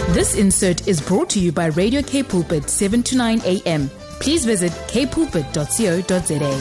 This insert is brought to you by Radio K Pulpit 7 to 9 a.m. Please visit kpulpit.co.za.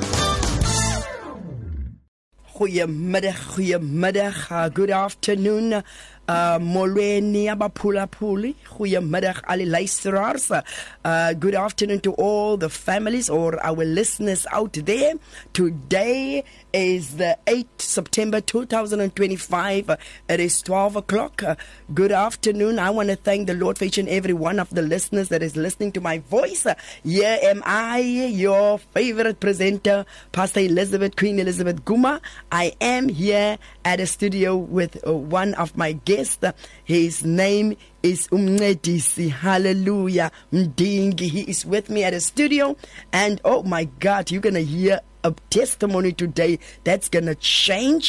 Goeiemiddag, good afternoon. Molweni abaphulaphuli, goeiemiddag alle luisteraars. Good afternoon to all the families or our listeners out there. Today is the 8th September 2025. It is 12 o'clock. Good afternoon. I want to thank the Lord for each and every one of the listeners that is listening to my voice. Here am I, your favorite presenter, Pastor Queen Elizabeth Guma. I am here at a studio with one of my guests. His name is Umncedisi. Hallelujah. Mdingi. He is with me at a studio. And oh my God, you're going to hear a testimony today that's going to change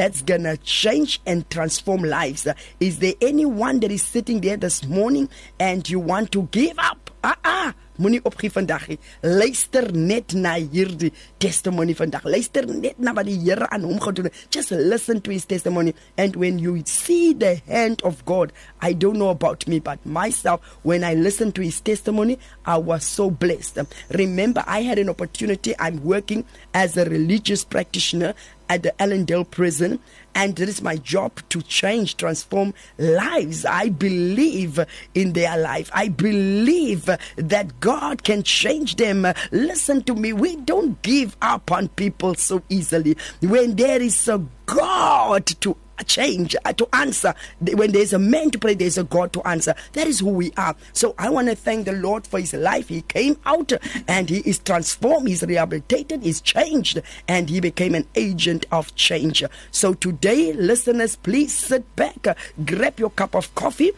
and transform lives. Is there anyone that is sitting there this morning and you want to give up? Moenie opgee vandag nie. Luister net na hierdie testimony vandag. Luister net na wat die Here aan hom gedoen het. Just listen to his testimony. And when you see the hand of God, I don't know about me, but myself, when I listened to his testimony, I was so blessed. Remember, I had an opportunity. I'm working as a religious practitioner at the Allendale prison, and it is my job to transform lives. I believe in their life. I believe that God can change them. Listen to me. We don't give up on people so easily. When there is a God to change, to answer, when there's a man to pray, there's a God to answer. That is who we are. So I want to thank the Lord for his life. He came out and he is transformed, he's rehabilitated, he's changed, and he became an agent of change. So today, listeners, please sit back, grab your cup of coffee,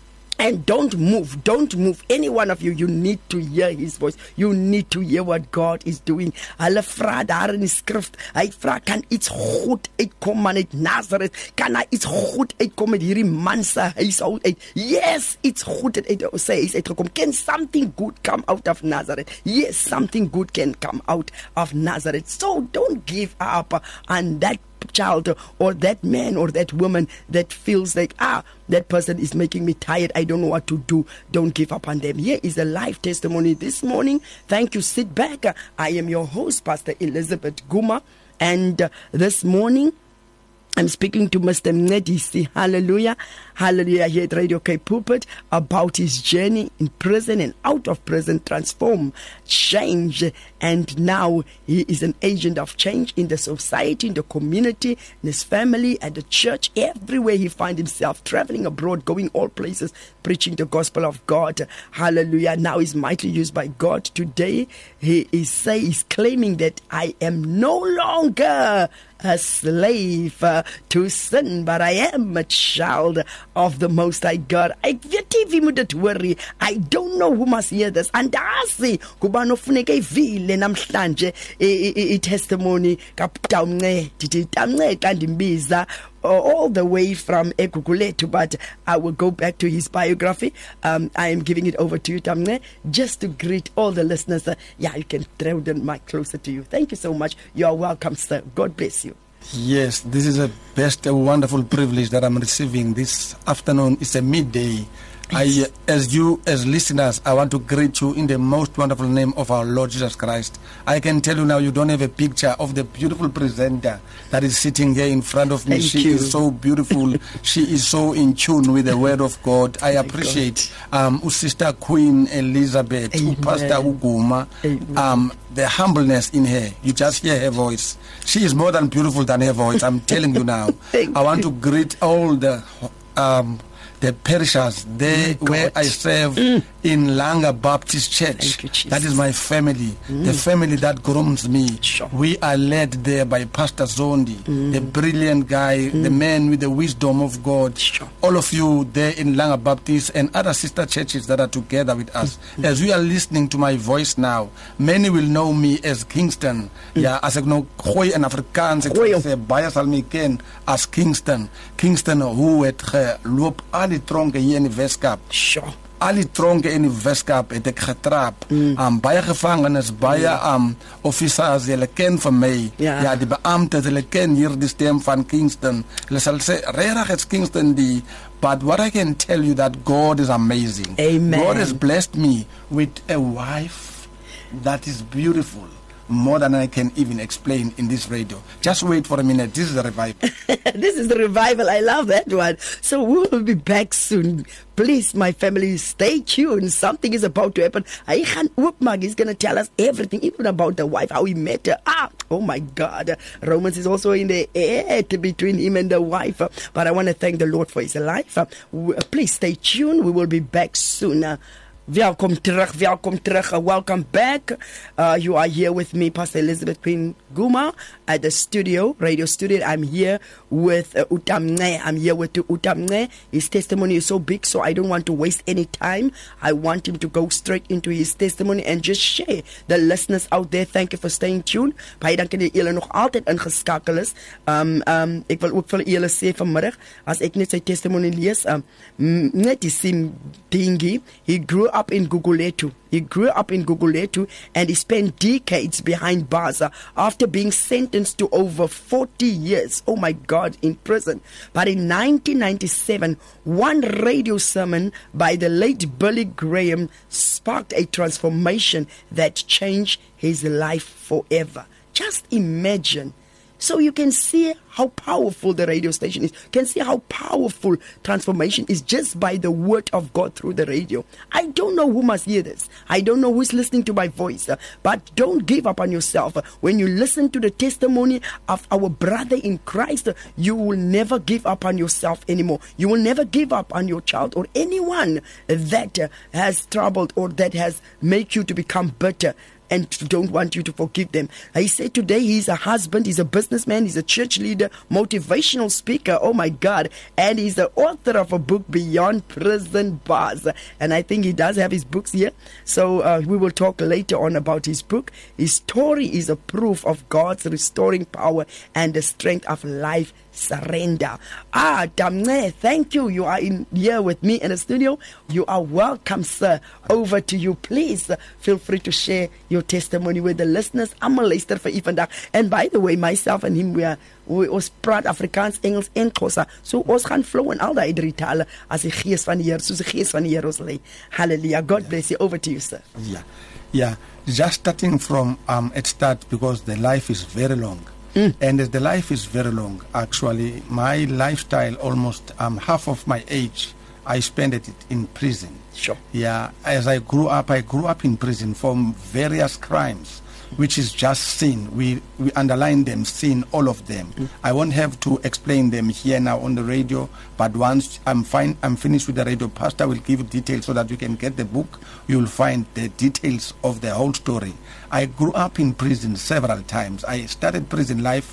and don't move. Any one of you, you need to hear his voice. You need to hear what God is doing. Hulle vra daar in die skrif. Hy vra, kan iets goed uitkom uit Nazareth? Kan hy iets goed uitkom met hierdie man se huishoud uit? Yes, iets goed het sê is uitgekom. Can something good come out of Nazareth? Yes, something good can come out of Nazareth. So don't give up on that child or that man or that woman that feels like that person is making me tired, I don't know what to do. Don't give up on them. Here is a live testimony this morning. Thank you. Sit back. I am your host, Pastor Elizabeth Guma, and this morning I'm speaking to Mr. Umncedisi. Hallelujah. Hallelujah. Here at Radio K Pulpit about his journey in prison and out of prison, transform, change. And now he is an agent of change in the society, in the community, in his family, at the church, everywhere he finds himself, traveling abroad, going all places, preaching the gospel of God. Hallelujah. Now he's mightily used by God. Today he's claiming that I am no longer a slave to sin, but I am a child of the Most High God. I don't know who must hear this. And I kubano funeke vile namhlanje testimony all the way from Eguguletu, but I will go back to his biography. I am giving it over to you, Tamne, just to greet all the listeners. You can throw the mic closer to you. Thank you so much. You are welcome, sir. God bless you. Yes, this is a wonderful privilege that I'm receiving this afternoon. It's a midday. As listeners, I want to greet you in the most wonderful name of our Lord Jesus Christ. I can tell you now, you don't have a picture of the beautiful presenter that is sitting here in front of me. She is so beautiful. She is so in tune with the word of God. I appreciate Sister Queen Elizabeth, Pastor Uguma, the humbleness in her. You just hear her voice. She is more than beautiful than her voice. I'm telling you now. I want to greet all the parishioners there where I serve in Langa Baptist Church. That is my family, the family that grooms me. We are led there by Pastor Zondi, the brilliant guy, the man with the wisdom of God. All of you there in Langa Baptist and other sister churches that are together with us. As we are listening to my voice now, many will know me as Kingston. As ek nou gooi in Afrikaans, ek sê baie sal my ken as Kingston. Kingston who het geloop aan die tronke hier in die Weskaap. al die tronke in die Weskaap het ek getrap. Baie gevangenes, baie officers, hulle ken van my. Ja, die beamptes, hulle ken hier die stem van Kingston. Hulle sal sê, regtig is Kingston die. But what I can tell you that God is amazing. Amen. God has blessed me with a wife that is beautiful. More than I can even explain in this radio. Just wait for a minute. This is the revival. This is the revival. I love that one. So we will be back soon. Please, my family, stay tuned. Something is about to happen. Hy gaan oopmaak. He's going to tell us everything, even about the wife, how he met her. Oh my God. Romans is also in the air between him and the wife. But I want to thank the Lord for his life. Please stay tuned. We will be back soon. Welkom terug. Welcome back. You are here with me, Pastor Elizabeth Queen Guma, at the studio, radio studio. I'm here with Utamne. His testimony is so big, so I don't want to waste any time. I want him to go straight into his testimony and just share. The listeners out there, thank you for staying tuned. Baie dankie dat julle nog altyd ingeskakel is. Ek wil ook vir julle sê vanmiddag, as ek net sy testimony lees, net die sim dingie, he grew up in Guguletu. And he spent decades behind bars after being sentenced to over 40 years, oh my God, in prison. But in 1997, one radio sermon by the late Billy Graham sparked a transformation that changed his life forever. Just imagine. So you can see how powerful the radio station is. You can see how powerful transformation is just by the word of God through the radio. I don't know who must hear this. I don't know who is listening to my voice. But don't give up on yourself. When you listen to the testimony of our brother in Christ, you will never give up on yourself anymore. You will never give up on your child or anyone that has troubled or that has made you to become bitter and don't want you to forgive them. He said today he's a husband, he's a businessman, he's a church leader, motivational speaker, oh my God, and he's the author of a book, Beyond Prison Bars. And I think he does have his books here. So we will talk later on about his book. His story is a proof of God's restoring power and the strength of life surrender. Damne, thank you. You are in here with me in the studio. You are welcome, sir. Over to you. Please feel free to share your testimony with the listeners. I'm a luister vir u vandag. And by the way, myself and him, we ons praat Afrikaans, Engels en Xhosa. So ons gaan flow in al die drie tale as die gees van die Here, soos die gees van die Here ons lei. Hallelujah. God bless you. Over to you, sir. Yeah. Just starting from at start, because the life is very long. And as the life is very long, actually, my lifestyle, almost half of my age, I spent it in prison. Sure. Yeah, as I grew up in prison for various crimes, which is just sin. We underline them, sin, all of them. I won't have to explain them here now on the radio, but once I'm finished with the radio, Pastor will give details so that you can get the book. You will find the details of the whole story. I grew up in prison several times. I started prison life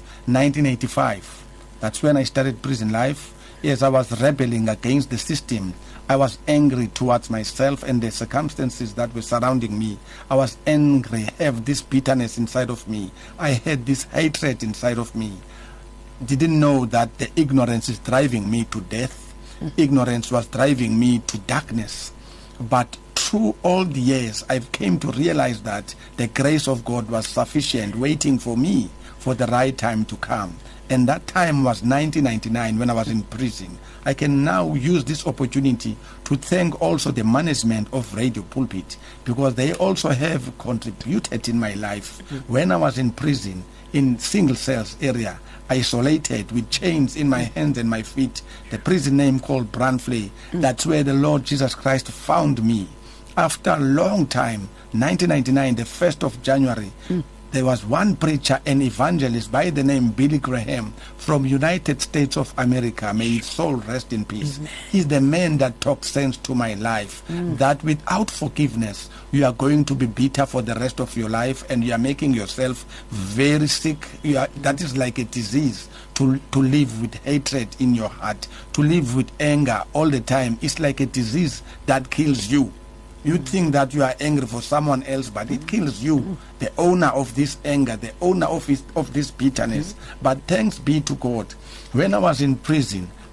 1985. That's when I started prison life. Yes, I was rebelling against the system. I was angry towards myself and the circumstances that were surrounding me. I was angry, have this bitterness inside of me. I had this hatred inside of me. Didn't know that the ignorance is driving me to death. Ignorance was driving me to darkness. But through all the years, I came to realize that the grace of God was sufficient, waiting for me for the right time to come. And that time was 1999 when I was in prison. I can now use this opportunity to thank also the management of Radio Pulpit, because they also have contributed in my life. When I was in prison, in single cells area, isolated with chains in my hands and my feet, the prison name called Brandfley. That's where the Lord Jesus Christ found me. After a long time, 1999, the 1st of January, there was one preacher, an evangelist by the name Billy Graham from United States of America. May his soul rest in peace. He's the man that talked sense to my life, that without forgiveness, you are going to be bitter for the rest of your life, and you are making yourself very sick. That is like a disease. To live with hatred in your heart, to live with anger all the time. It's like a disease that kills you. You think that you are angry for someone else, but it kills you, the owner of this anger, the owner of this bitterness. But thanks be to God. When I was in prison,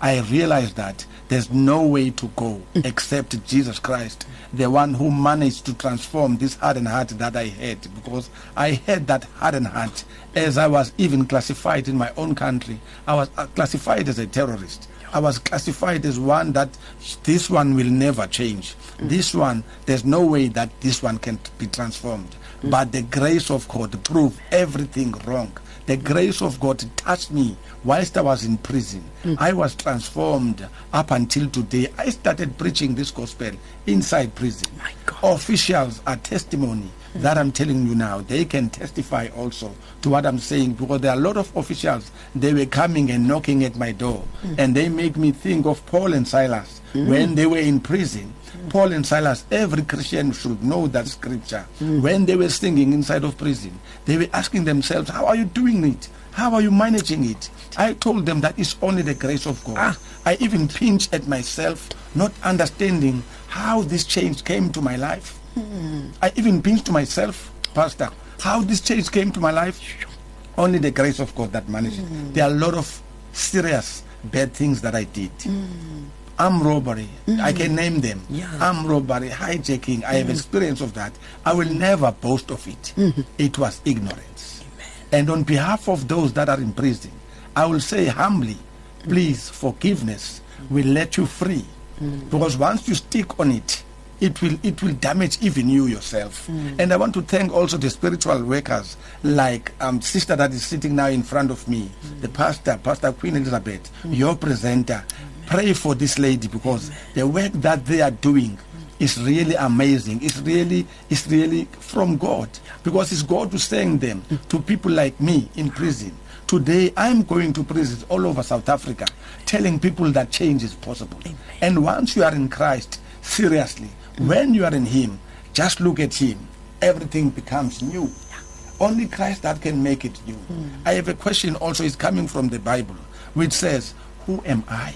I realized that there's no way to go except Jesus Christ, the one who managed to transform this hardened heart that I had, because I had that hardened heart as I was even classified in my own country. I was classified as a terrorist. I was classified as one that this one will never change. This one, there's no way that this one can be transformed. But the grace of God proved everything wrong. The grace of God touched me whilst I was in prison. I was transformed up until today. I started preaching this gospel inside prison. My God. Officials are testimony that I'm telling you now. They can testify also to what I'm saying, because there are a lot of officials. They were coming and knocking at my door, and they make me think of Paul and Silas when they were in prison. Paul and Silas, every Christian should know that scripture. When they were singing inside of prison, they were asking themselves, how are you doing it? How are you managing it? I told them that it's only the grace of God. I even pinched at myself, not understanding how this change came to my life. I even pinched to myself, Pastor, how this change came to my life. Only the grace of God that managed it. There are a lot of serious bad things that I did. Armed robbery, I can name them. Armed robbery, hijacking, I have experience of that. I will never boast of it. It was ignorance. And on behalf of those that are in prison, I will say humbly, please, forgiveness will let you free. Because once you stick on it, it will damage even you yourself. And I want to thank also the spiritual workers, like sister that is sitting now in front of me, the Pastor Queen Elizabeth, your presenter. Pray for this lady, because the work that they are doing is really amazing. It's really from God, because it's God who's saying them to people like me in prison. Today I'm going to prisons all over South Africa, telling people that change is possible. And once you are in Christ, seriously, when you are in Him, just look at Him, everything becomes new. Only Christ that can make it new. I have a question also, is coming from the Bible, which says, who am I?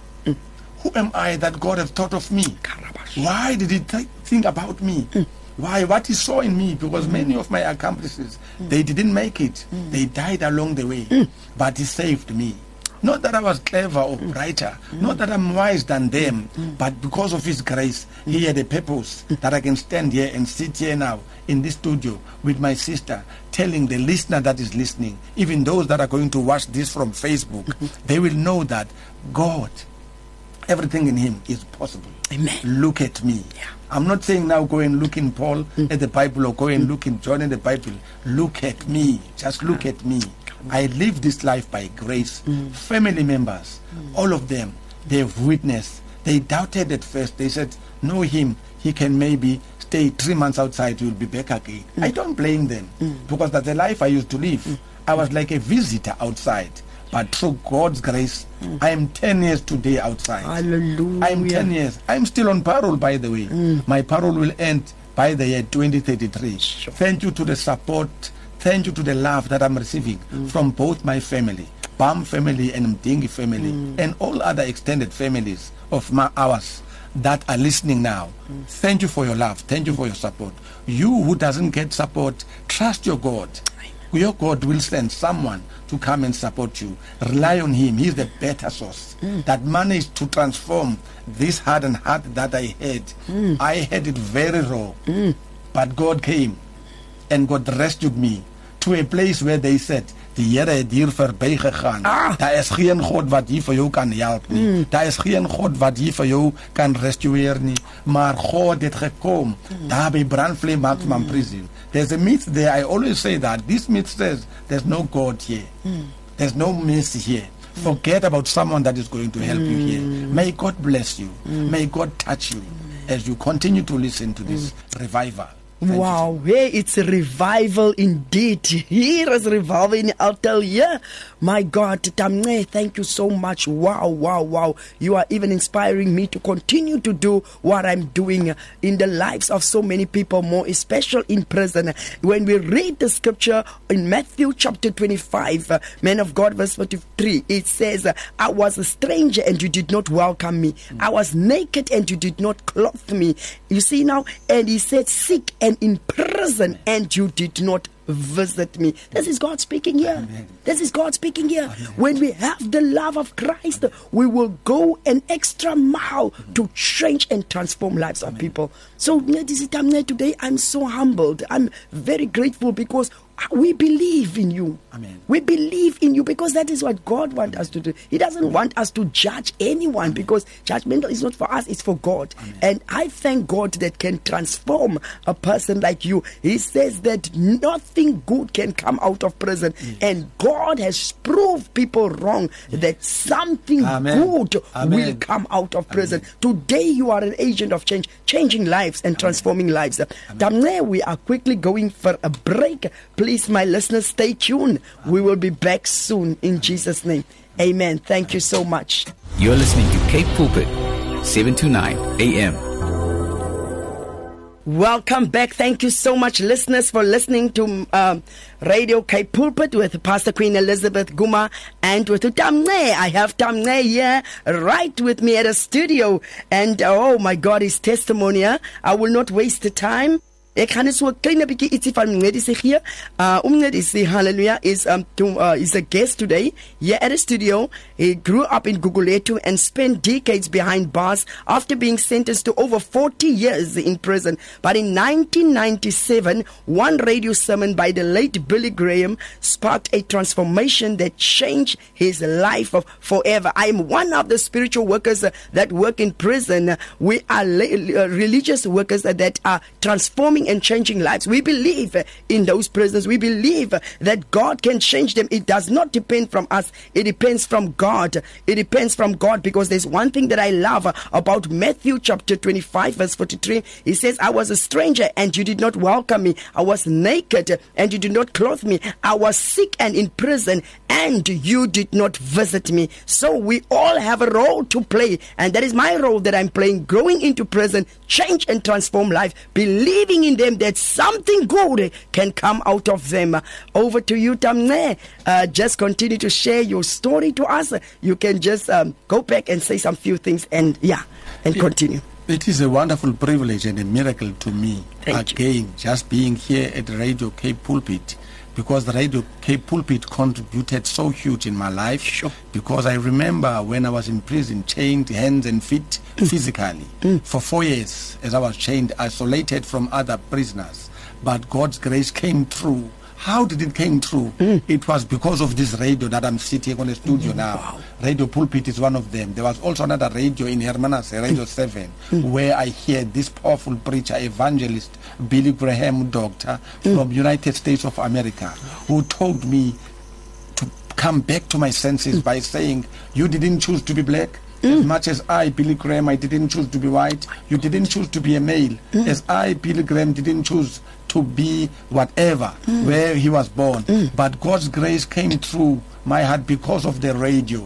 Who am I that God has thought of me? Why did He think about me? Why? What He saw in me? Because many of my accomplices, they didn't make it. They died along the way. But He saved me. Not that I was clever or brighter, not that I'm wise than them, but because of His grace, He had a purpose that I can stand here and sit here now in this studio with my sister, telling the listener that is listening, even those that are going to watch this from Facebook, they will know that God, everything in Him is possible. Amen. Look at me. I'm not saying now go and look in Paul at the Bible, or go and look in John in the Bible. Look at me. Just look at me. I live this life by grace. Family members, all of them, they've witnessed. They doubted at first. They said, know him. He can maybe stay 3 months outside. He will be back again. I don't blame them, because that's the life I used to live. I was like a visitor outside. But through God's grace, I am 10 years today outside. Hallelujah. I am 10 years. I'm still on parole, by the way. My parole will end by the year 2033. Thank you to the support. Thank you to the love that I'm receiving from both my family, Bam family and Mdingi family, and all other extended families of ours that are listening now. Thank you for your love. Thank you for your support. You who doesn't get support, trust your God. Your God will send someone to come and support you. Rely on Him. He's the better source that managed to transform this hardened heart that I had. I had it very raw. But God came and God rescued me to a place where they said, die Here het hier verby gegaan. Daar is geen God wat hier vir jou kan help nie. Daar is geen God wat hier vir jou kan restoreer nie. Maar God het gekom. Daar by Brandvlei Maximum Prison. There's a myth there. I always say that. This myth says there's no God here. There's no mercy here. Forget about someone that is going to help you here. May God bless you. May God touch you as you continue to listen to this revival. Wow, hey, it's a revival indeed. Here is revival in Atelier. My God, Tamne, thank you so much. Wow. You are even inspiring me to continue to do what I'm doing in the lives of so many people, more especially in prison. When we read the scripture in Matthew chapter 25, man of God, verse 43, it says, I was a stranger and you did not welcome me. I was naked and you did not clothe me. You see now, and he said, sick and in prison and you did not visit me. This is God speaking here. Amen. This is God speaking here. Amen. When we have the love of Christ, we will go an extra mile to change and transform lives of people. So today I'm so humbled. I'm very grateful because we believe in you. Amen. We believe in you because that is what God wants us to do. He doesn't want us to judge anyone because judgmental is not for us, it's for God. Amen. And I thank God that can transform a person like you. He says that nothing good can come out of prison. Yes. And God has proved people wrong that something Amen. good Amen. will come out of prison. Amen. Today you are an agent of change, changing lives and transforming lives. Damne, we are quickly going for a break. Please, my listeners, stay tuned. We will be back soon in Jesus' name. Amen. Thank you so much. You're listening to Cape Pulpit, 7 to 9 a.m. Welcome back. Thank you so much, listeners, for listening to Radio Cape Pulpit with Pastor Queen Elizabeth Guma and with Tamne. I have Tamne here right with me at a studio. And oh my God, his testimony. I will not waste the time. Ek gaan net so 'n klein bietjie ietsie van Mngedisi gee. Mngedisi, hallelujah, is a guest today here at the studio. He grew up in Gugulethu and spent decades behind bars after being sentenced to over 40 years in prison. But in 1997, one radio sermon by the late Billy Graham sparked a transformation that changed his life forever. I am one of the spiritual workers that work in prison. We are religious workers that are transforming and changing lives. We believe in those prisoners. We believe that God can change them. It does not depend from us. It depends from God. It depends from God, because there's one thing that I love about Matthew chapter 25 verse 43. He says, I was a stranger and you did not welcome me. I was naked and you did not clothe me. I was sick and in prison and you did not visit me. So we all have a role to play, and that is my role that I'm playing, going into prison, change and transform life, believing in them that something good can come out of them. Over to you, Tamne. Just continue to share your story to us. You can just go back and say some few things and continue. It is a wonderful privilege and a miracle to me. Thank you. Again, just being here at Radio Cape Pulpit, because the Radio Cape Pulpit contributed so huge in my life. Sure. Because I remember when I was in prison, chained hands and feet physically for 4 years, as I was chained, isolated from other prisoners. But God's grace came through. How did it came through? It was because of this radio that I'm sitting on the studio now. Wow. Radio Pulpit is one of them. There was also another radio in Hermanus, Radio 7, where I heard this powerful preacher, evangelist, Billy Graham, doctor from United States of America, who told me to come back to my senses by saying, you didn't choose to be black. As much as I, Billy Graham, I didn't choose to be white. You didn't choose to be a male. As I, Billy Graham, didn't choose to be whatever, where he was born. But God's grace came through my heart because of the radio.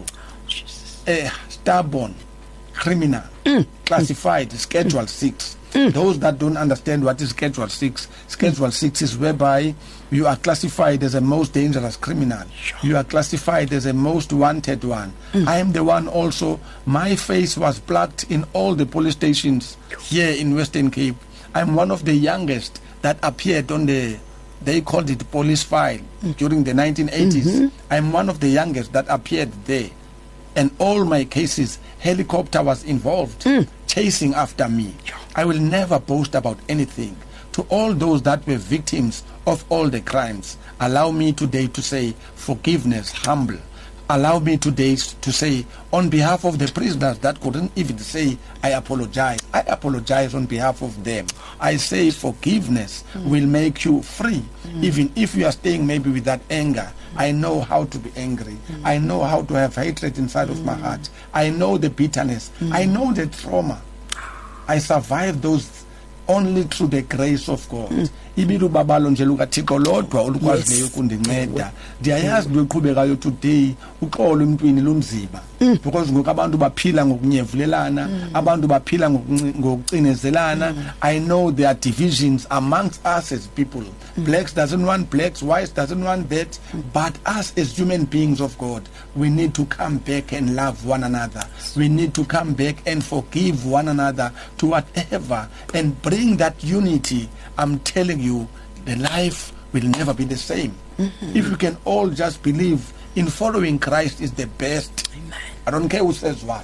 A stubborn criminal, classified, Schedule 6. Those that don't understand what is Schedule 6, Schedule 6 is whereby you are classified as a most dangerous criminal. You are classified as a most wanted one. I am the one also. My face was plucked in all the police stations here in Western Cape. I'm one of the youngest that appeared on they called it police file during the 1980s. I'm one of the youngest that appeared there. And all my cases, helicopter was involved, chasing after me. I will never boast about anything. To all those that were victims of all the crimes, allow me today to say forgiveness, humble. Allow me today to say, on behalf of the prisoners that couldn't even say, I apologize on behalf of them. I say forgiveness will make you free. Even if you are staying maybe with that anger, I know how to be angry. I know how to have hatred inside of my heart. I know the bitterness. I know the trauma. I survived those only through the grace of God. Ibiru babalo nje lukaThixo lodwa olukwazileyo ukundinceda. Ndiyayazi loqhubekayo today uxolo emntwini lomziba, because ngoku abantu baphila ngokunyevulelana, abantu baphila ngokucinezelana. I know there are divisions amongst us as people. Blacks doesn't want blacks, whites doesn't want that, but us as human beings of God, we need to come back and love one another. We need to come back and forgive one another to whatever and bring that unity. I'm telling you, the life will never be the same. If we can all just believe in following Christ is the best. Amen. I don't care who says what.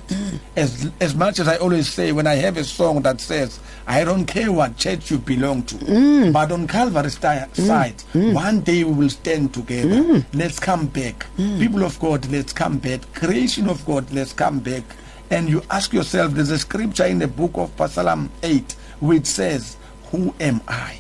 As much as I always say, when I have a song that says, I don't care what church you belong to, but on Calvary's side, one day we will stand together. Let's come back. People of God, let's come back. Creation of God, let's come back. And you ask yourself, there's a scripture in the book of Psalm 8 which says, who am I?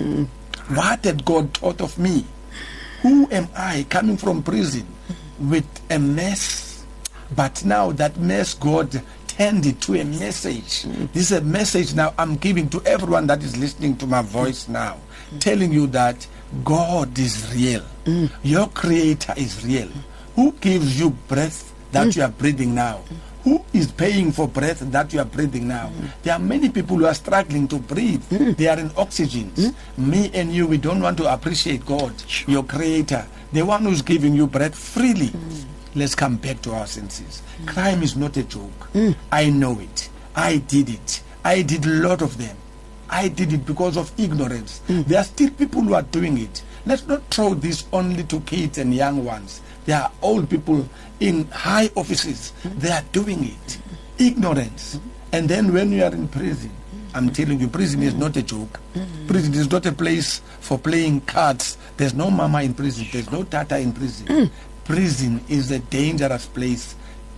What had God taught of me? Who am I coming from prison with a mess? But now that mess, God turned it to a message. This is a message now I'm giving to everyone that is listening to my voice now, telling you that God is real. Your Creator is real. Who gives you breath that you are breathing now? Who is paying for breath that you are breathing now? There are many people who are struggling to breathe. They are in oxygen. Me and you, we don't want to appreciate God, your Creator, the one who's giving you breath freely. Let's come back to our senses. Crime is not a joke. I know it. I did it. I did a lot of them. I did it because of ignorance. There are still people who are doing it. Let's not throw this only to kids and young ones. There are old people in high offices. They are doing it. Ignorance. And then when you are in prison, I'm telling you, prison is not a joke. Prison is not a place for playing cards. There's no mama in prison. There's no tata in prison. Prison is a dangerous place.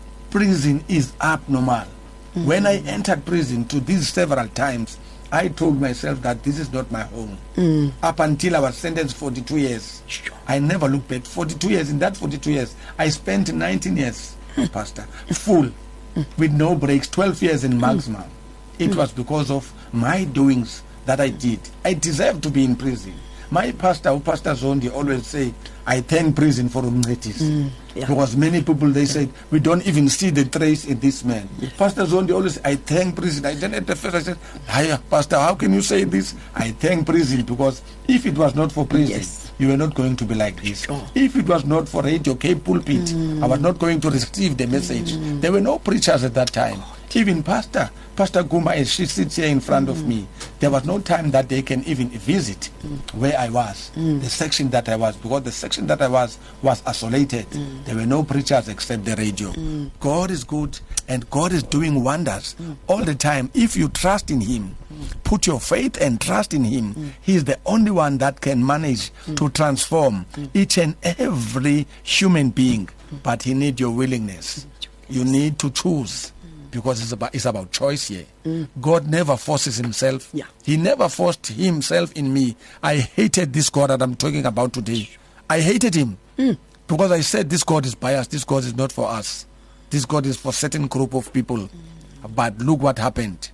Prison is abnormal. When I entered prison to these several times, I told myself that this is not my home. Up until I was sentenced 42 years. I never looked back. 42 years. In that 42 years, I spent 19 years, Pastor, full, with no breaks, 12 years in maximum. It was because of my doings that I did. I deserved to be in prison. My pastor, Pastor Zondi, always say, I thank prison for Umnetis. Because many people, they said, we don't even see the trace in this man. Pastor Zondi always, I thank prison. I then at the first I said, hi, Pastor, how can you say this? I thank prison because if it was not for prison, you were not going to be like this. If it was not for Radio Cape Pulpit, I was not going to receive the message. There were no preachers at that time. Even Pastor Guma, as she sits here in front of me, there was no time that they can even visit where I was, the section that I was, because the section that I was isolated. There were no preachers except the radio. God is good and God is doing wonders all the time. If you trust in Him, put your faith and trust in Him. He is the only one that can manage to transform each and every human being. But He needs your willingness. You need to choose. Because it's about choice here. God never forces Himself. He never forced Himself in me. I hated this God that I'm talking about today. I hated Him because I said this God is biased. This God is not for us. This God is for a certain group of people. But look what happened.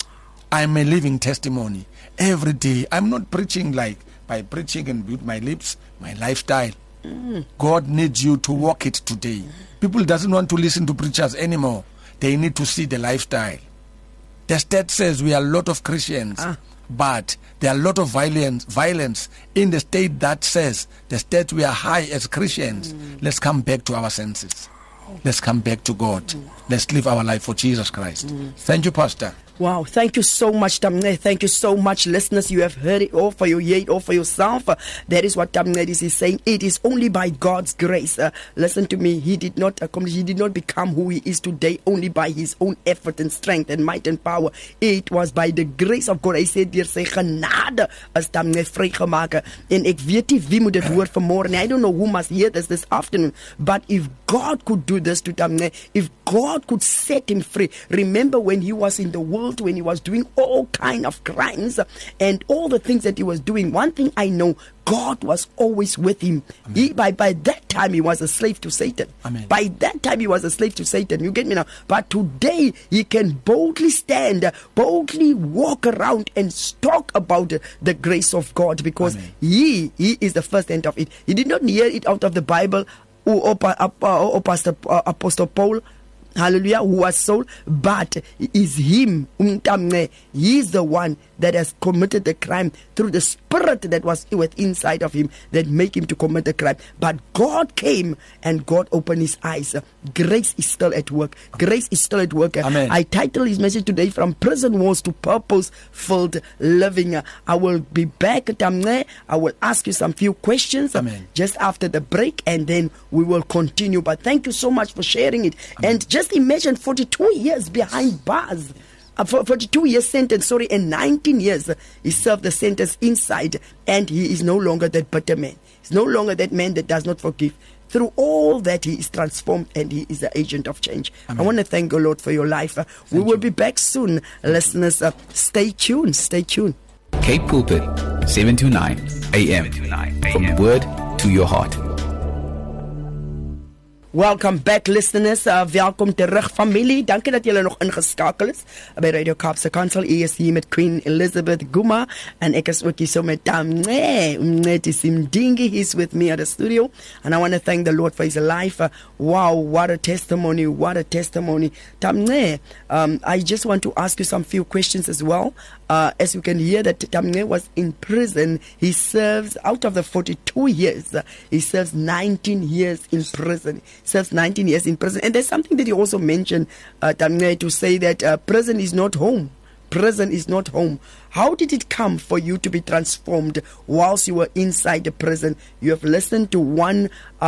I'm a living testimony. Every day, I'm not preaching like by preaching and with my lips, my lifestyle. God needs you to walk it today. People doesn't want to listen to preachers anymore. They need to see the lifestyle. The state says we are a lot of Christians, but there are a lot of violence in the state that says the state we are high as Christians. Let's come back to our senses. Let's come back to God. Let's live our life for Jesus Christ. Thank you, Pastor. Wow, thank you so much, Tamne. Thank you so much, listeners. You have heard it all for you, yet all for yourself. That is what Tamne is saying. It is only by God's grace. Listen to me. He did not accomplish. He did not become who he is today only by his own effort and strength and might and power. It was by the grace of God. I said, deur sy genade as Tamne vrygemaak. En ek weet nie wie moet dit hoor vanmôre. I don't know who must hear this afternoon. But if God could do this to Tamne, if God could set him free. Remember when he was in the world, when he was doing all kind of crimes and all the things that he was doing, one thing I know, God was always with him. By that time he was a slave to Satan. Amen. By that time he was a slave to Satan. You get me now? But today he can boldly stand, boldly walk around and talk about the grace of God, because Amen. he is the first end of it. He did not hear it out of the Bible or Apostle Paul. hallelujah, who was sold, but is him, Tamne, he's the one that has committed the crime through the spirit that was inside of him that made him to commit the crime. But God came and God opened his eyes. Grace is still at work. Grace is still at work. Amen. I title his message today, From Prison Walls to Purpose-Filled Living. I will be back, Tamne. I will ask you some few questions. Amen. Just after the break, and then we will continue. But thank you so much for sharing it. Amen. And just imagine 42 years behind bars. 42 years sentence, and 19 years he served the sentence inside, and he is no longer that bitter man. He's no longer that man that does not forgive. Through all that, he is transformed and he is the agent of change. Amen. I want to thank the Lord for your life. We will be back soon. Listeners, stay tuned. Stay tuned. Cape Pulpit, 7 to 9 a.m. From word to your heart. Welcome back, listeners. Welkom terug, familie. Dankie dat julle nog ingeskakel is by Radio Kaapse Kansel. Ek is hier met Queen Elizabeth Guma en ek is ook hier so met Tamne Simdingi. He's with me at the studio, and I want to thank the Lord for his life. Wow, what a testimony, what a testimony. Tamne, I just want to ask you some few questions as well. As you can hear that Tamne was in prison. He serves, out of the 42 years, he serves 19 years in prison. Serves 19 years in prison. And there's something that you also mentioned, Tamne, to say that prison is not home. Prison is not home. How did it come for you to be transformed whilst you were inside the prison? You have listened to one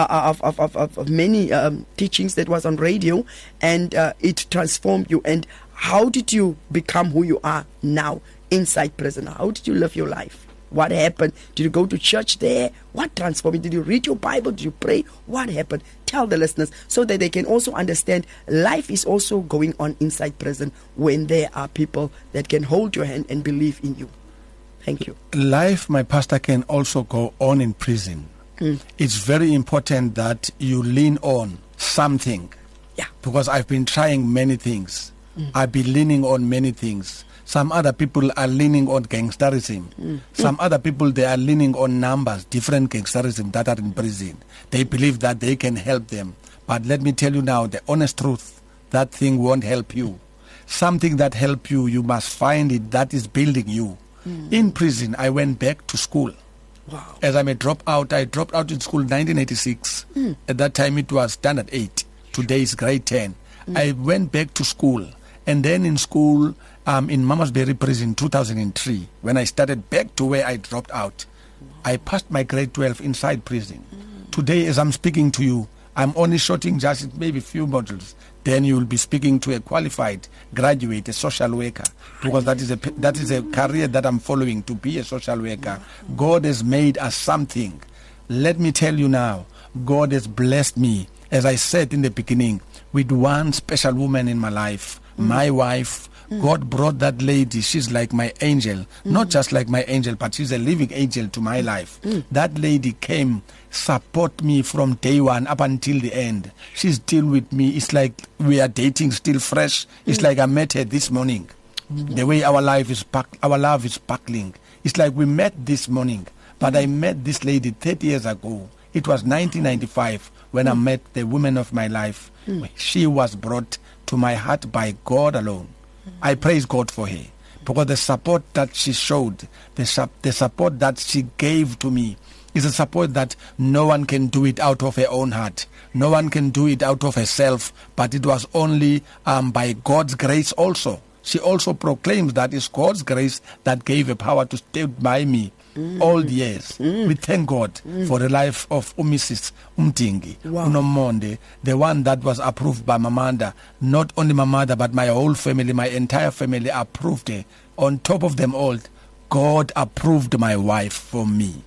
of many teachings that was on radio, and it transformed you. And how did you become who you are now inside prison? How did you live your life? What happened? Did you go to church there? What transformed you? Did you read your Bible? Did you pray? What happened? Tell the listeners so that they can also understand life is also going on inside prison when there are people that can hold your hand and believe in you. Thank you. Life, my pastor, can also go on in prison. It's very important that you lean on something. Yeah. Because I've been trying many things. I've been leaning on many things. Some other people are leaning on gangsterism. Some other people, they are leaning on numbers, different gangsterism that are in prison. They believe that they can help them. But let me tell you now, the honest truth, that thing won't help you. Something that help you, you must find it that is building you. In prison, I went back to school. Wow. As I'm a dropout, I dropped out in school in 1986. At that time, it was standard 8. Today is grade 10. I went back to school. And then in school, in Mamasbury prison in 2003, when I started back to where I dropped out, I passed my grade 12 inside prison. Today, as I'm speaking to you, I'm only shorting just maybe a few modules. Then you will be speaking to a qualified graduate, a social worker, because that is a career that I'm following, to be a social worker. God has made us something. Let me tell you now, God has blessed me, as I said in the beginning, with one special woman in my life. My wife. God brought that lady. She's like my angel. Not just like my angel, but she's a living angel to my life. That lady came, support me from day one up until the end. She's still with me. It's like we are dating still fresh. It's like I met her this morning. The way our love is sparkling. It's like we met this morning. But I met this lady 30 years ago. It was 1995 when I met the woman of my life. She was brought to my heart by God alone. I praise God for her, because the support that she showed, the support that she gave to me, is a support that no one can do it out of her own heart. No one can do it out of herself, but it was only by God's grace also. She also proclaims that it's God's grace that gave her power to stay by me all the years. We thank God for the life of Mrs. Umtingi, Unomonde, the one that was approved by Mamanda. Not only Mamanda, but my whole family, my entire family approved her. On top of them all, God approved my wife for me.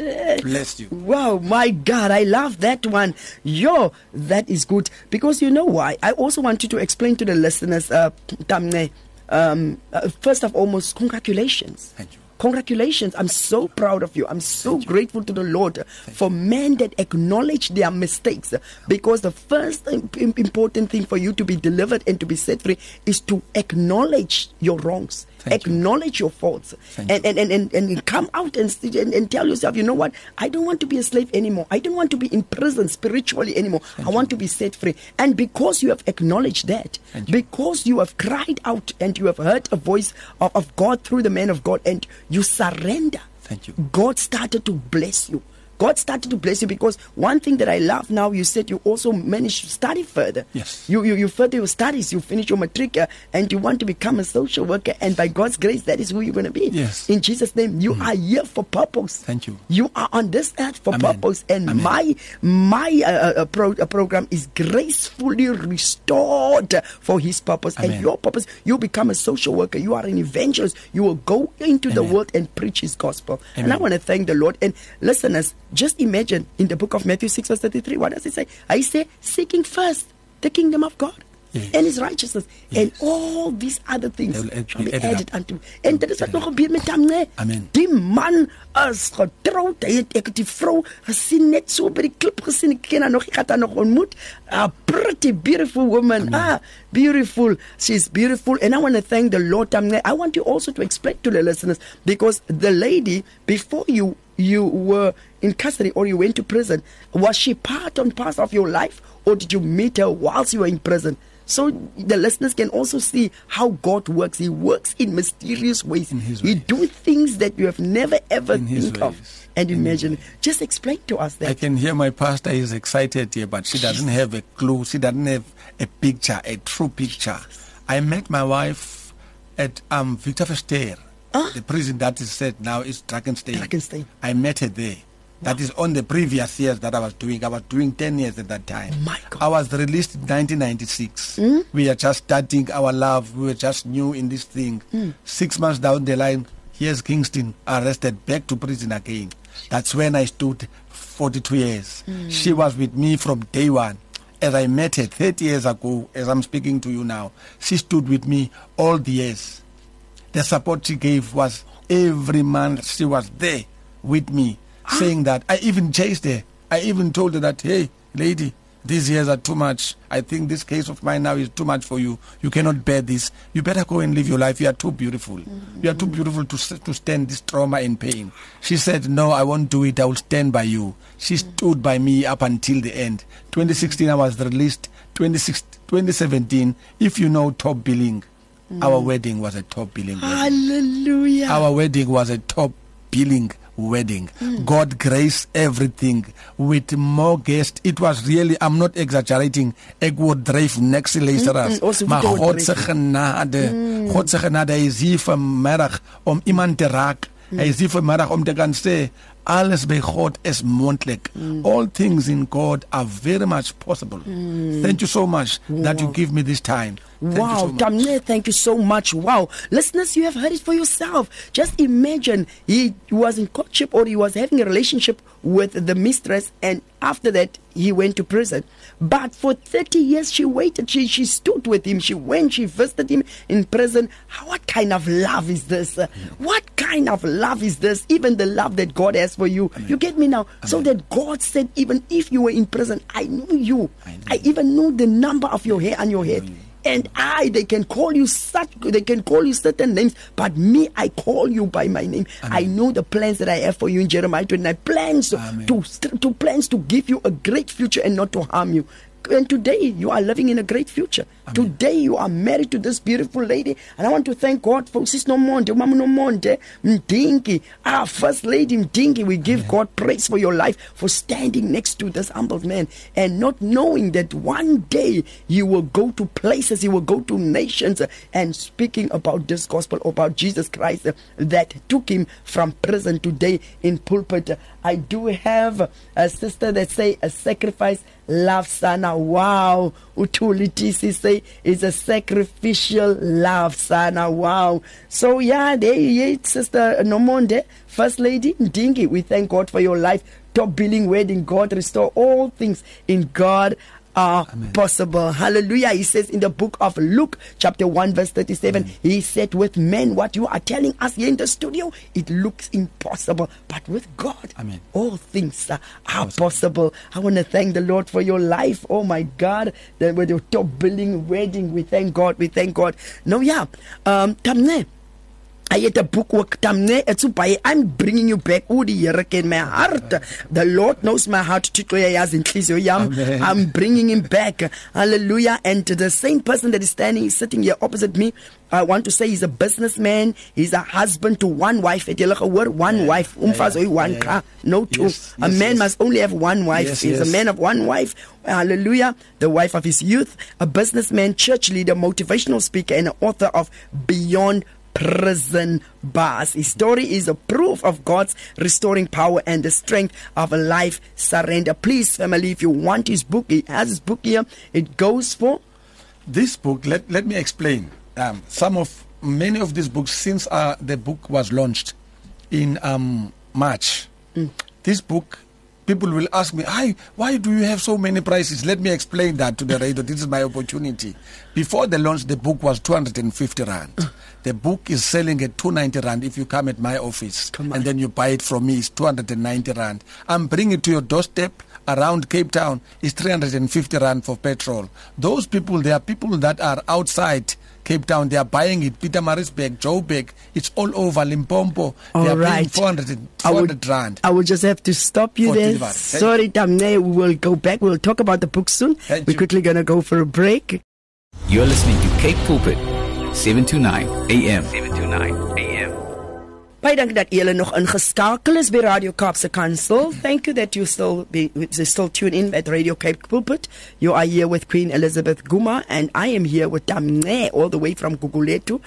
Bless you. Wow, my God, I love that one. That is good. Because you know why? I also want you to explain to the listeners, Tamne, first of all, congratulations. Thank you. congratulations. I'm so proud of you. I'm so grateful to the Lord for men that acknowledge their mistakes, because the first important thing for you to be delivered and to be set free is to acknowledge your wrongs. Acknowledge your faults and come out and tell yourself, you know what, I don't want to be a slave anymore. I don't want to be in prison spiritually anymore. I want to be set free. And because you have acknowledged that, because you have cried out and you have heard a voice of God through the man of God, and you surrender, God started to bless you. God started to bless you, because one thing that I love now, you said you also managed to study further. Yes. You further your studies, you finish your matric, and you want to become a social worker, and by God's grace, that is who you're going to be. Yes. In Jesus' name, you are here for purpose. Thank you. You are on this earth for purpose, and my program is gracefully restored for His purpose. And your purpose, you become a social worker, you are an evangelist, you will go into the world and preach His gospel. And I want to thank the Lord. And listeners, just imagine in the book of Matthew 6 verse 33, what does it say? I say, seeking first the kingdom of God and His righteousness, and all these other things shall be added unto. En dit is wat nog gebeur met hom, nee. Die man is getroud, hy het die vrou gesien, net so by die klip gesien, ek ken haar nog, ek het haar nog ontmoet, a pretty beautiful woman, beautiful, she's beautiful. And I want to thank the Lord. I want you also to explain to the listeners, because the lady, before you were in custody or you went to prison, was she part and parcel of your life, or did you meet her whilst you were in prison? So the listeners can also see how God works. He works in mysterious ways. He does things that you have never ever think of and imagine. Just explain to us that. I can hear my pastor is excited here, but she doesn't have a clue. She doesn't have a picture, a true picture. I met my wife at Victor Verster, the prison that is set now is Drakenstein. I met her there. That is on the previous years that I was doing. I was doing 10 years at that time. My God. I was released in 1996. We are just starting our love. We were just new in this thing. 6 months down the line, here's Kingston arrested, back to prison again. That's when I stood 42 years. She was with me from day one. As I met her 30 years ago, as I'm speaking to you now, she stood with me all the years. The support she gave was every month. She was there with me, saying that. I even chased her. I even told her that, hey, lady, these years are too much. I think this case of mine now is too much for you. You cannot bear this. You better go and live your life. You are too beautiful. You are too beautiful to stand this trauma and pain. She said, no, I won't do it. I will stand by you. She stood by me up until the end. 2016, I was released. 2017, if you know top billing, our wedding was a top billing wedding. Hallelujah. Our wedding was a top billing wedding. God graced everything with more guests. It was really, I'm not exaggerating, ek word dryf next luisteraars. Maar God se genade is hier vanmiddag om iemand te raak. Hy is hier vanmiddag om te kan sê alles by God is moontlik. All things in God are very much possible. Thank you so much that you give me this time. Wow, Tamne, thank you so much. Wow. Listeners, you have heard it for yourself. Just imagine he was in courtship, or he was having a relationship with the mistress, and after that he went to prison. But for 30 years she waited. She stood with him. She went, she visited him in prison. What kind of love is this? What kind of love is this? Even the love that God has for you. You get me now? So that God said, even if you were in prison, I knew you. I even know the number of your hair on your head. And they can call you certain names, but me, I call you by my name. I know the plans that I have for you in Jeremiah 29. Plans to give you a great future and not to harm you. And today you are living in a great future. Today you are married to this beautiful lady, and I want to thank God for Sis Nomonde, Mama Nomonde, Mdingi, First Lady Mdingi. We give God praise for your life, for standing next to this humble man, and not knowing that one day you will go to places, you will go to nations, and speaking about this gospel, about Jesus Christ that took him from prison. Today in pulpit, I do have a sister that say a sacrifice love sana. Wow. Utulitisi say is a sacrificial love sana. Wow. So yeah, there you Sister Nomonde, First Lady Ndingi. We thank God for your life. Top billing wedding. God restore all things in God. are possible. Hallelujah. He says in the book of Luke chapter 1 verse 37, he said, with men, what you are telling us here in the studio, it looks impossible, but with God, all things are possible. I want to thank the Lord for your life. Oh my God, with your top billing wedding, we thank God. No, yeah, Tamne, I had a book work Tamne, I'm bringing you back. Oh, the Here ken my heart. The Lord knows my heart. I'm bringing him back. Hallelujah. And the same person that is sitting here opposite me, I want to say he's a businessman. He's a husband to one wife. One wife. One car. No two. A man must only have one wife. He's a man of one wife. Hallelujah. The wife of his youth. A businessman, church leader, motivational speaker, and an author of Beyond Prison Bars. His story is a proof of God's restoring power and the strength of a life surrender. Please, family, if you want his book, he has his book here. It goes for this book. Let me explain. Many of these books since the book was launched in March. This book, people will ask me, why do you have so many prices? Let me explain that to the radio. This is my opportunity. Before the launch, the book was 250 rand. The book is selling at 290 rand if you come at my office. And then you buy it from me, it's 290 rand. I'm bringing it to your doorstep around Cape Town. It's 350 rand for petrol. Those people, they are people that are outside Cape Town. They are buying it. Pietermaritzburg, Joburg, it's all over Limpopo. They are paying 400 rand. I will just have to stop you there. Sorry, Tamne. We will go back. We'll talk about the book soon. We're quickly going to go for a break. You're listening to Cape Pulpit, 7 to 9 a.m. 7 to 9 a.m. Baie dankie dat julle nog ingeskakel is by Radio Kaapse Kansel. Thank you that you still tune in at Radio Cape Pulpit. You are here with Queen Elizabeth Guma and I am here with Tamne all the way from Guguletu.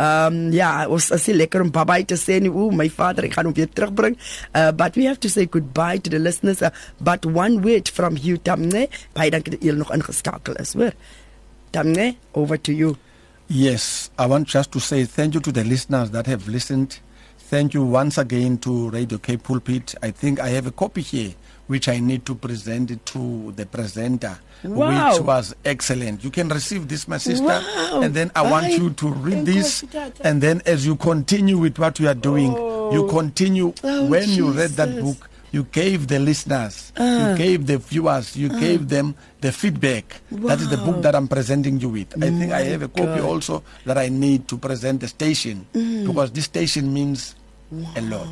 Ons is lekker om bye te sê nie. My vader, ek gaan hom weer terugbring. But we have to say goodbye to the listeners. But one word from you, Tamne. Baie dankie dat julle nog ingeskakel is, hoor. Tamne, over to you. Yes, I want just to say thank you to the listeners that have listened. Thank you once again to Radio Cape Pulpit. I think I have a copy here which I need to present it to the presenter, which was excellent. You can receive this, my sister, and then I want you to read this, and then as you continue with what you are doing, you continue. When you read that book, you gave the listeners, you gave the viewers, you gave them the feedback. That is the book that I'm presenting you with. I think I have a copy also that I need to present the station, because this station means a lot.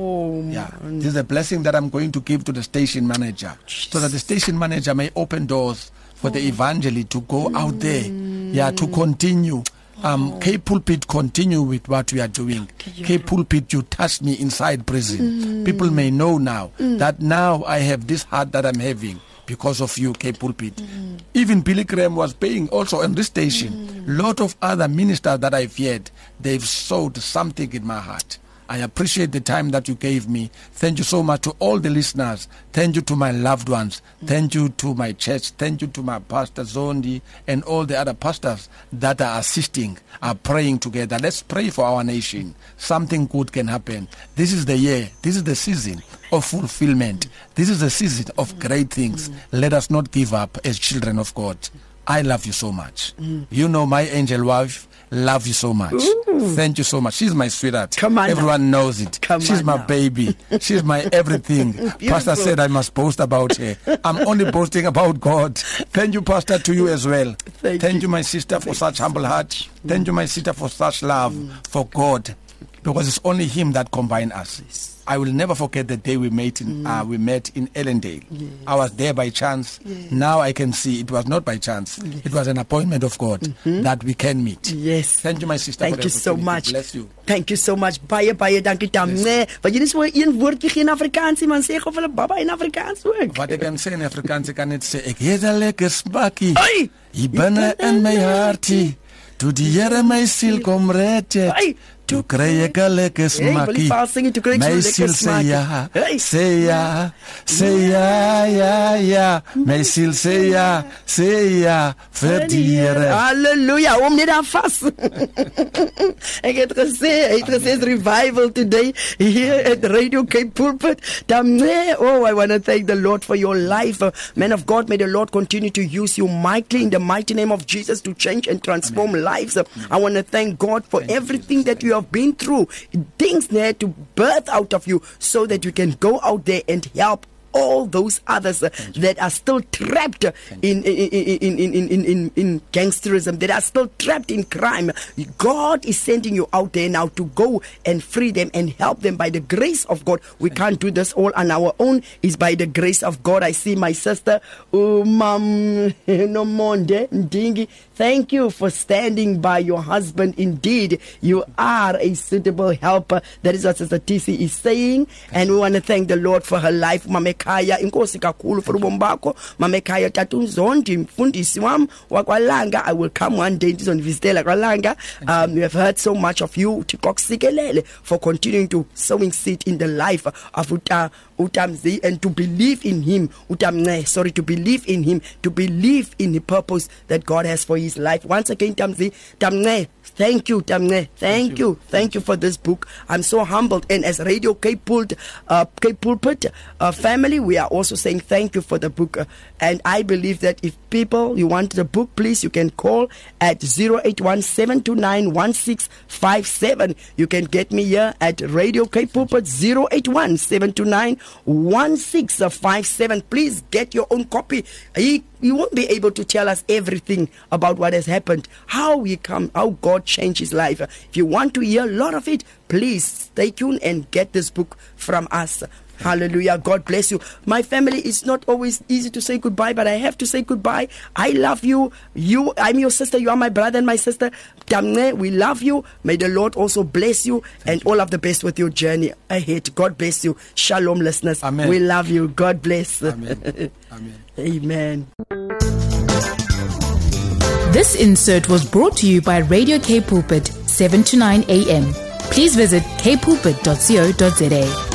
This is a blessing that I'm going to give to the station manager, so that the station manager may open doors for the evangelists to go out there, to continue. Cape Pulpit, continue with what we are doing. Cape Pulpit, you touched me inside prison. People may know now that now I have this heart that I'm having because of you, Cape Pulpit. Even Billy Graham was paying also on this station. Lot of other ministers that I've heard, they've sowed something in my heart. I appreciate the time that you gave me. Thank you so much to all the listeners. Thank you to my loved ones. Thank you to my church. Thank you to my pastor Zondi and all the other pastors that are assisting, are praying together. Let's pray for our nation. Something good can happen. This is the year. This is the season of fulfillment. This is the season of great things. Let us not give up as children of God. I love you so much. You know my angel wife. Love you so much. Thank you so much. She's my sweetheart. Everyone knows it. She's my baby. She's my everything. Pastor said I must boast about her. I'm only boasting about God. Thank you, Pastor, to you as well. Thank you, my sister, for such humble heart. Thank you, my sister, for such love for God, because it's only Him that combines us. I will never forget the day we met in Ellendale. I was there by chance. Now I can see it was not by chance. It was an appointment of God that we can meet. Thank you, my sister. Thank you so much. Bless you. Thank you so much. Baie dankie Tamne. Wat jy net so een woordjie gee in Afrikaans, man sê of hulle baba in Afrikaans ook. Wat ek kan sê in Afrikaans, ek kan net sê ek het 'n lekker smakkie. Hier binne in my hartie. Toe die Here my siel kom red het. Toe kry ek 'n lekker smakkie. My siel sê ja, sê ja, sê ja. My siel sê ja vir die Here. Halleluja, om net daar vas. Ek het gesê revival today here at Radio Cape Pulpit. Oh, I want to thank the Lord for your life. Man of God, may the Lord continue to use you mightily in the mighty name of Jesus to change and transform lives. I want to thank God for everything that you have been through. Things there to birth out of you so that you can go out there and help all those others that are still trapped in gangsterism, that are still trapped in crime. God is sending you out there now to go and free them and help them by the grace of God. We can't do this all on our own. It's by the grace of God. I see my sister Mam Nomonde Ndingi. Thank you for standing by your husband. Indeed, you are a suitable helper. That is what Sister TC is saying. And we want to thank the Lord for her life. Mamekaya, inkosi kakhulu for ubombako. Mamekaya tatu nzondi mfundisi wam wakwalanga. I will come one day to visit kwalanga. We have heard so much of you. Tikoksikelele for continuing to sowing seed in the life of Utamzi and to believe in him. To believe in him, to believe in the purpose that God has for his life. Once again, Tamzi, thank you, Tamne. Thank you for this book. I'm so humbled. And as Radio Cape Pulpit family, we are also saying thank you for the book. And I believe that if you want the book, please, you can call at 081-729-1657. You can get me here at Radio Cape Pulpit 081-729-1657. Please get your own copy. You won't be able to tell us everything about what has happened, how God changed his life. If you want to hear a lot of it, please stay tuned and get this book from us. Hallelujah. God bless you. My family, it's not always easy to say goodbye, but I have to say goodbye. I love you. I'm your sister. You are my brother and my sister. Tamne, we love you. May the Lord also bless you and all of the best with your journey ahead. God bless you. Shalom, listeners. Amen. We love you. God bless. Amen. Amen. Amen. This insert was brought to you by Radio Cape Pulpit, 7 to 9 a.m. Please visit kpulpit.co.za.